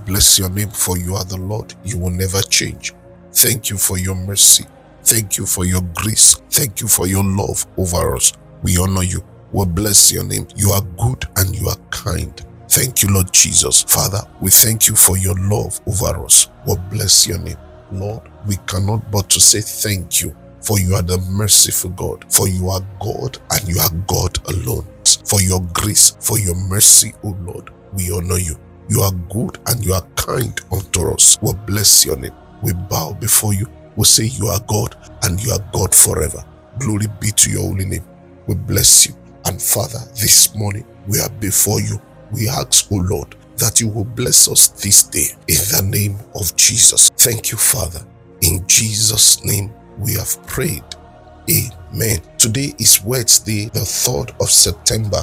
bless your name, for you are the Lord. You will never change. Thank you for your mercy. Thank you for your grace. Thank you for your love over us. We honor you. We bless your name. You are good and you are kind. Thank you, Lord Jesus. Father, we thank you for your love over us. We bless your name. Lord, we cannot but to say thank you, for you are the merciful God, for you are God and you are God alone. For your grace, for your mercy, O Lord, we honor you. You are good and you are kind unto us. We bless your name. We bow before you. We say you are God and you are God forever. Glory be to your holy name. We bless you. And Father, this morning we are before you. We ask, O Lord, that you will bless us this day in the name of Jesus. Thank you, Father. In Jesus' name we have prayed. Amen. Today is Wednesday, the 3rd of September,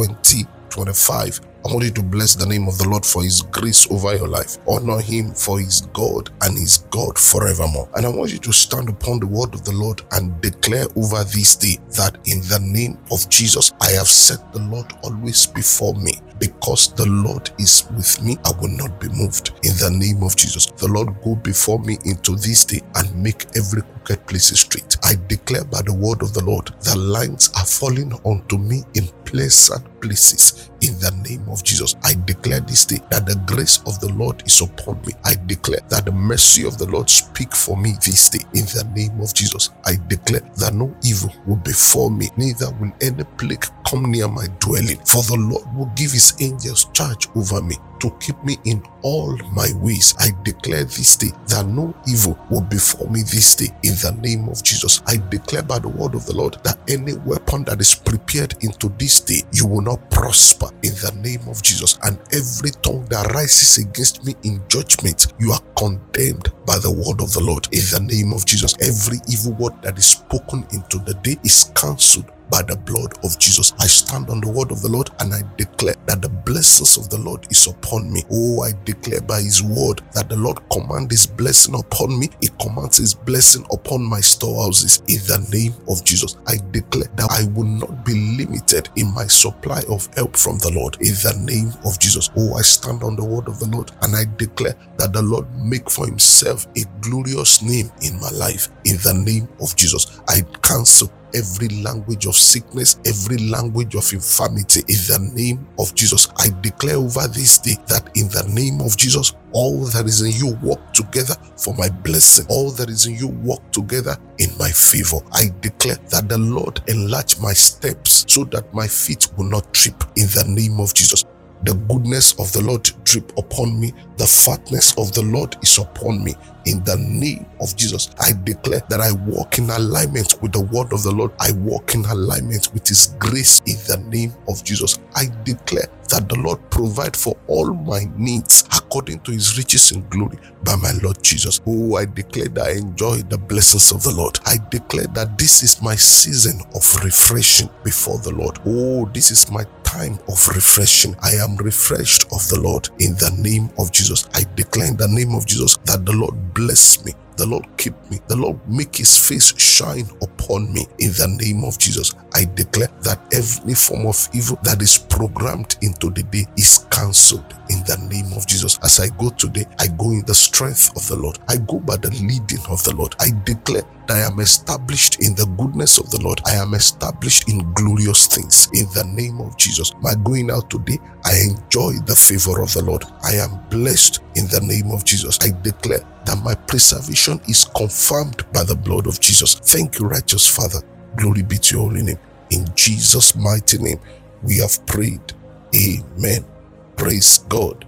2025. I want you to bless the name of the Lord for his grace over your life. Honor him for his God and his God forevermore. And I want you to stand upon the word of the Lord and declare over this day that in the name of Jesus, I have set the Lord always before me. Because the Lord is with me, I will not be moved. In the name of Jesus, the Lord go before me into this day and make every crooked place straight. I declare by the word of the Lord, the lines are falling unto me in pleasant places. In the name of Jesus, I declare this day that the grace of the Lord is upon me. I declare that the mercy of the Lord speak for me this day. In the name of Jesus, I declare that no evil will befall me, neither will any plague come near my dwelling. For the Lord will give his angels charge over me to keep me in all my ways. I declare this day that no evil will befall me this day. In the name of Jesus, I declare by the word of the Lord that any weapon that is prepared into this day, you will not prosper. In the name of Jesus, and every tongue that rises against me in judgment, you are condemned by the word of the Lord. In the name of Jesus, every evil word that is spoken into the day is cancelled by the blood of Jesus. I stand on the word of the Lord and I declare that the blessings of the Lord is upon me. Oh, I declare by his word that the Lord commands his blessing upon me. He commands his blessing upon my storehouses. In the name of Jesus, I declare that I will not be limited in my supply of help from the Lord. In the name of Jesus, oh, I stand on the word of the Lord and I declare that the Lord make for himself a glorious name in my life. In the name of Jesus, I cancel every language of sickness, every language of infirmity. In the name of Jesus, I declare over this day that in the name of Jesus, all that is in you work together for my blessing. All that is in you work together in my favor. I declare that the Lord enlarge my steps so that my feet will not trip. In the name of Jesus, the goodness of the Lord drip upon me. The fatness of the Lord is upon me. In the name of Jesus, I declare that I walk in alignment with the word of the Lord. I walk in alignment with his grace. In the name of Jesus, I declare that the Lord provide for all my needs according to his riches in glory by my Lord Jesus. Oh, I declare that I enjoy the blessings of the Lord. I declare that this is my season of refreshing before the Lord. Oh, this is my time of refreshing. I am refreshed of the Lord. In the name of Jesus, I declare in the name of Jesus that the Lord bless me. The Lord keep me. The Lord make his face shine upon me. In the name of Jesus, I declare that every form of evil that is programmed into the day is cancelled. In the name of Jesus, as I go today, I go in the strength of the Lord. I go by the leading of the Lord. I declare that I am established in the goodness of the Lord. I am established in glorious things. In the name of Jesus, my going out today, I enjoy the favor of the Lord. I am blessed in the name of Jesus. I declare that my preservation is confirmed by the blood of Jesus. Thank you, righteous Father. Glory be to your holy name. In Jesus' mighty name, we have prayed. Amen. Praise God.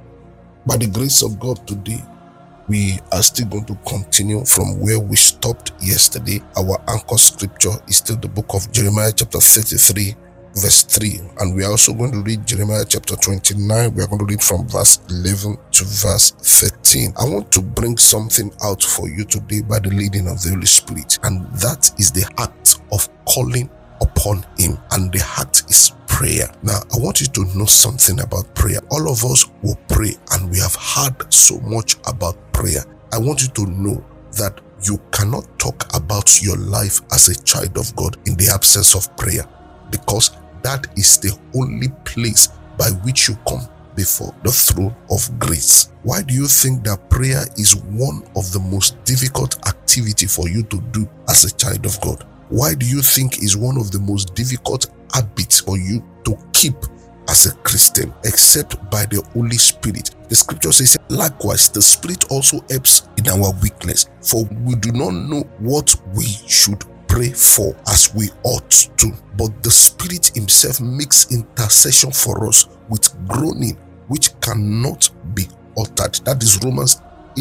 By the grace of God today, we are still going to continue from where we stopped yesterday. Our anchor scripture is still the book of Jeremiah chapter 33, verse 3. And we are also going to read Jeremiah chapter 29. We are going to read from verse 11 to verse 13. I want to bring something out for you today by the leading of the Holy Spirit. And that is the act of calling upon him. And the act is prayer. Now, I want you to know something about prayer. All of us will pray, and we have heard so much about prayer. I want you to know that you cannot talk about your life as a child of God in the absence of prayer, because that is the only place by which you come before the throne of grace. Why do you think that prayer is one of the most difficult activity for you to do as a child of God? Why do you think is one of the most difficult habits for you to keep as a Christian, except by the Holy Spirit? The scripture says, likewise, the Spirit also helps in our weakness, for we do not know what we should pray for as we ought to, but the Spirit himself makes intercession for us with groaning which cannot be uttered. That is Romans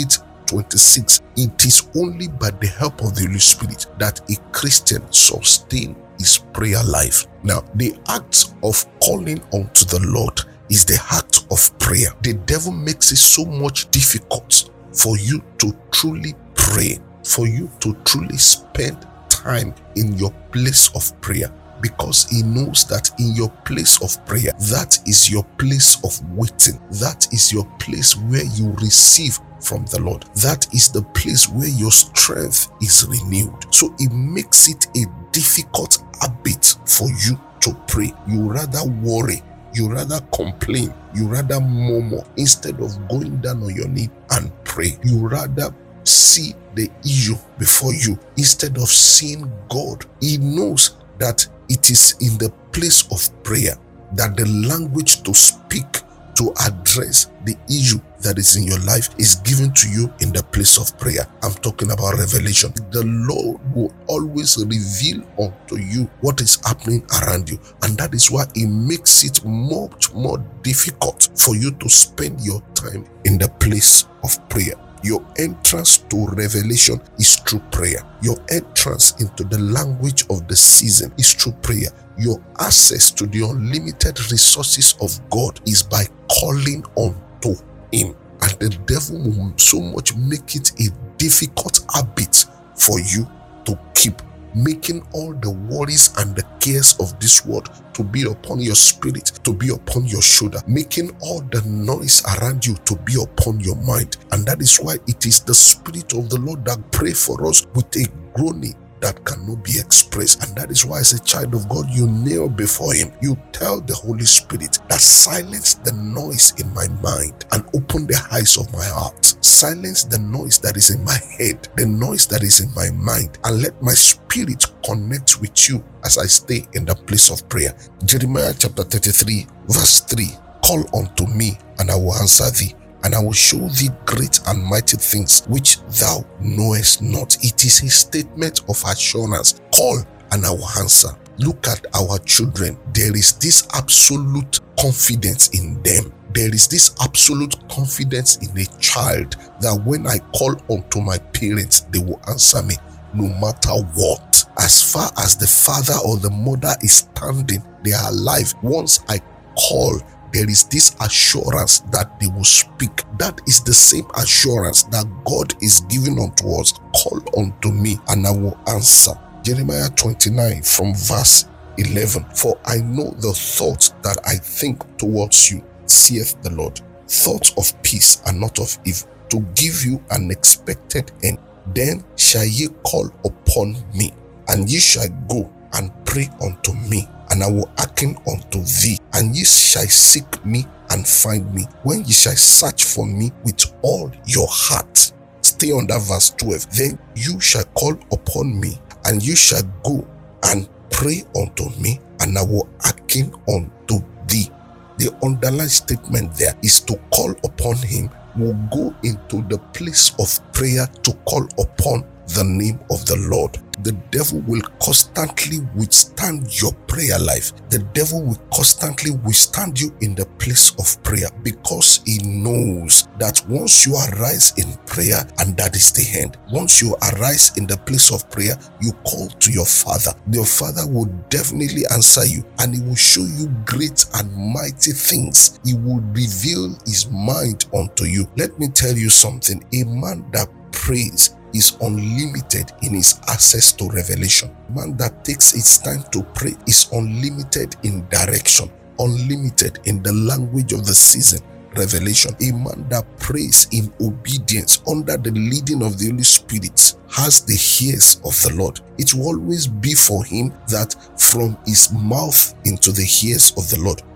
8:26. It is only by the help of the Holy Spirit that a Christian sustains his prayer life. Now, the act of calling unto the Lord is the act of prayer. The devil makes it so much difficult for you to truly pray, for you to truly spend time in your place of prayer, because he knows that in your place of prayer, that is your place of waiting. That is your place where you receive from the Lord. That is the place where your strength is renewed. So it makes it a difficult habit for you to pray. You rather worry, you rather complain, you rather murmur instead of going down on your knee and pray. You rather see the issue before you instead of seeing God. He knows that it is in the place of prayer that the language to speak, to address the issue that is in your life, is given to you in the place of prayer. I'm talking about revelation. The Lord will always reveal unto you what is happening around you, and that is why it makes it much more difficult for you to spend your time in the place of prayer. Your entrance to revelation is through prayer. Your entrance into the language of the season is through prayer. Your access to the unlimited resources of God is by calling unto him. And the devil will so much make it a difficult habit for you to keep, making all the worries and the cares of this world to be upon your spirit, to be upon your shoulder, making all the noise around you to be upon your mind. And that is why it is the Spirit of the Lord that prays for us with a groaning that cannot be expressed. And that is why, as a child of God, you kneel before him. You tell the Holy Spirit that silence the noise in my mind and open the eyes of my heart. Silence the noise that is in my head, the noise that is in my mind, and let my spirit connect with you as I stay in the place of prayer. Jeremiah chapter 33 verse 3. Call unto me and I will answer thee, and I will show thee great and mighty things which thou knowest not. It is a statement of assurance. Call and I will answer. Look at our children. There is this absolute confidence in them. There is this absolute confidence in a child that when I call unto my parents, they will answer me no matter what. As far as the father or the mother is standing, they are alive. Once I call, there is this assurance that they will speak. That is the same assurance that God is giving unto us. Call unto me and I will answer. Jeremiah 29 from verse 11. For I know the thoughts that I think towards you, saith the Lord, thoughts of peace and not of evil, to give you an expected end. Then shall ye call upon me, and ye shall go and pray unto me, and I will hearken unto thee, and ye shall seek me and find me, when ye shall search for me with all your heart. Stay on that verse 12. Then you shall call upon me, and you shall go and pray unto me, and I will hearken unto thee. The underlined statement there is to call upon him. Will go into the place of prayer to call upon the name of the Lord. The devil will constantly withstand your prayer life. The devil will constantly withstand you in the place of prayer, because he knows that once you arise in prayer, and that is the end. Once you arise in the place of prayer, you call to your Father. Your Father will definitely answer you, and he will show you great and mighty things. He will reveal his mind unto you. Let me tell you something. A man that prays is unlimited in his access to revelation. A man that takes its time to pray is unlimited in direction, unlimited in the language of the season, revelation. A man that prays in obedience under the leading of the Holy Spirit has the ears of the Lord. It will always be for him that from his mouth into the ears of the Lord.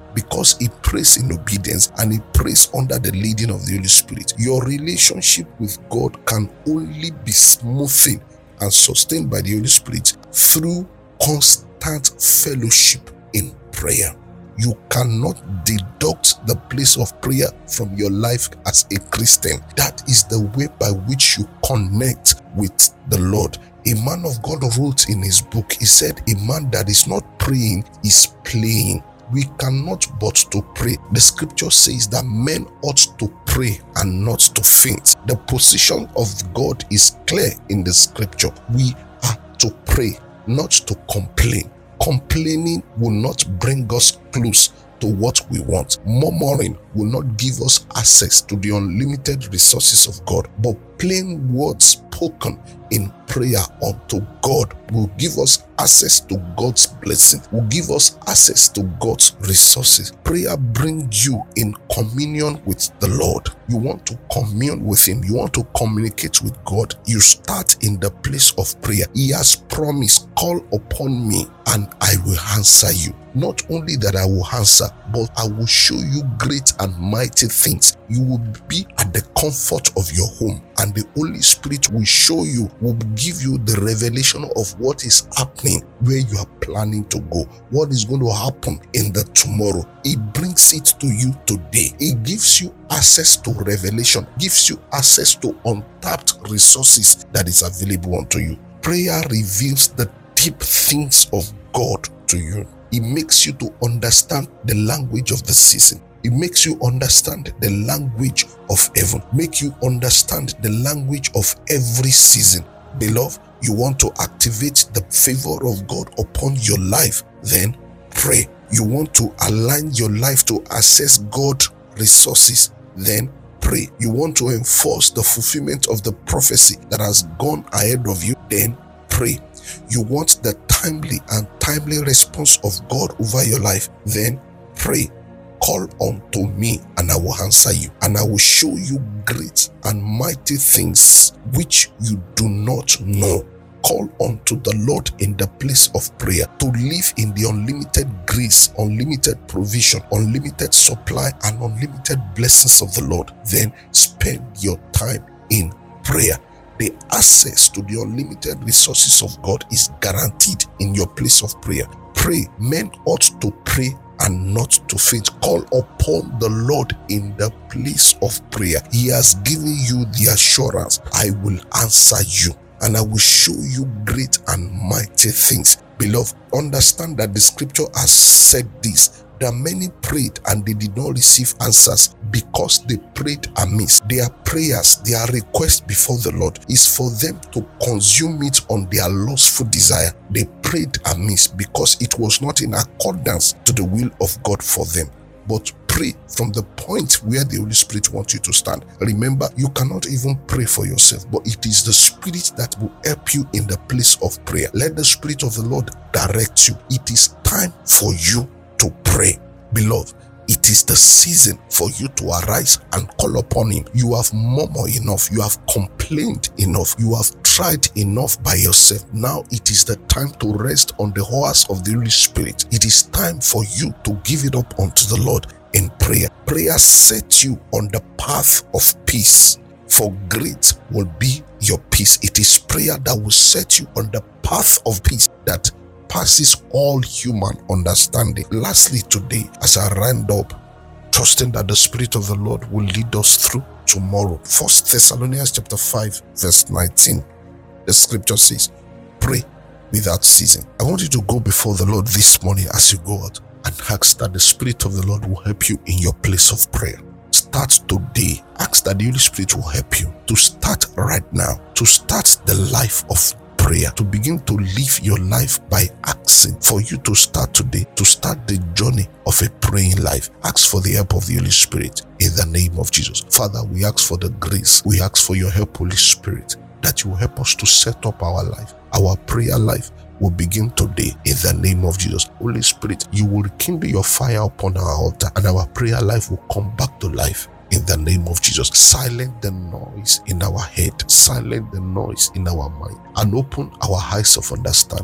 because it prays in obedience and it prays under the leading of the Holy Spirit. Your relationship with God can only be smoothened and sustained by the Holy Spirit through constant fellowship in prayer. You cannot deduct the place of prayer from your life as a Christian. That is the way by which you connect with the Lord. A man of God wrote in his book, he said, a man that is not praying is playing. We cannot but to pray. The scripture says that men ought to pray and not to faint. The position of God is clear in the scripture. We are to pray, not to complain. Complaining will not bring us close to what we want. Murmuring will not give us access to the unlimited resources of God. But plain words spoken in prayer unto God will give us access to God's blessing, will give us access to God's resources. Prayer brings you in communion with the Lord. You want to commune with Him. You want to communicate with God. You start in the place of prayer. He has promised, call upon me and I will answer you. Not only that I will answer, but I will show you great and mighty things. You will be at the comfort of your home, and the Holy Spirit will show you, will give you the revelation of what is happening where you are planning to go, what is going to happen in the tomorrow. It brings it to you today. It gives you access to revelation, gives you access to untapped resources that is available unto you. Prayer reveals the deep things of God to you. It makes you to understand the language of the season. It makes you understand the language of heaven. Make you understand the language of every season. Beloved, you want to activate the favor of God upon your life, then pray. You want to align your life to access God's resources, then pray. You want to enforce the fulfillment of the prophecy that has gone ahead of you, then pray. You want the timely response of God over your life, then pray. Call unto me and I will answer you, and I will show you great and mighty things which you do not know. Call unto the Lord in the place of prayer to live in the unlimited grace, unlimited provision, unlimited supply, and unlimited blessings of the Lord. Then spend your time in prayer. The access to the unlimited resources of God is guaranteed in your place of prayer. Pray. Men ought to pray and not to faint. Call upon the Lord in the place of prayer. He has given you the assurance, I will answer you and I will show you great and mighty things. Beloved, understand that the scripture has said this, that many prayed and they did not receive answers because they prayed amiss. Their prayers, their request before the Lord is for them to consume it on their lustful desire. They prayed amiss because it was not in accordance to the will of God for them. But pray from the point where the Holy Spirit wants you to stand. Remember, you cannot even pray for yourself, but it is the Spirit that will help you in the place of prayer. Let the Spirit of the Lord direct you. It is time for you to pray. Beloved, it is the season for you to arise and call upon Him. You have murmured enough. You have complained enough. You have tried enough by yourself. Now it is the time to rest on the horse of the Holy Spirit. It is time for you to give it up unto the Lord in prayer. Prayer sets you on the path of peace, for great will be your peace. It is prayer that will set you on the path of peace that passes all human understanding. Lastly, today, as I round up, trusting that the Spirit of the Lord will lead us through tomorrow. 1 Thessalonians chapter 5, verse 19. The scripture says, pray without ceasing. I want you to go before the Lord this morning as you go out and ask that the Spirit of the Lord will help you in your place of prayer. Start today. Ask that the Holy Spirit will help you to start right now, to start the life of prayer, to begin to live your life by asking for you to start today, to start the journey of a praying life. Ask for the help of the Holy Spirit in the name of Jesus. Father, we ask for the grace. We ask for your help, Holy Spirit, that you will help us to set up our life. Our prayer life will begin today in the name of Jesus. Holy Spirit, you will rekindle your fire upon our altar and our prayer life will come back to life. In the name of Jesus, silence the noise in our head, silence the noise in our mind, and open our eyes of understanding.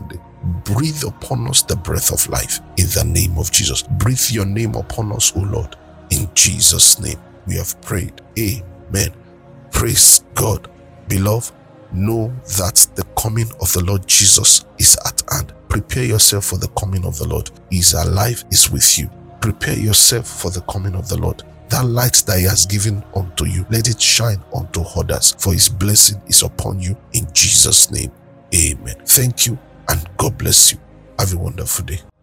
breathe upon us the breath of life in the name of Jesus. Breathe your name upon us, O Lord. In Jesus' name we have prayed. Amen. Praise God. Beloved, know that the coming of the Lord Jesus is at hand. Prepare yourself for the coming of the Lord. He is alive, is with you. Prepare yourself for the coming of the Lord. That light that he has given unto you, let it shine unto others, for his blessing is upon you in Jesus' name. Amen. Thank you and God bless you. Have a wonderful day.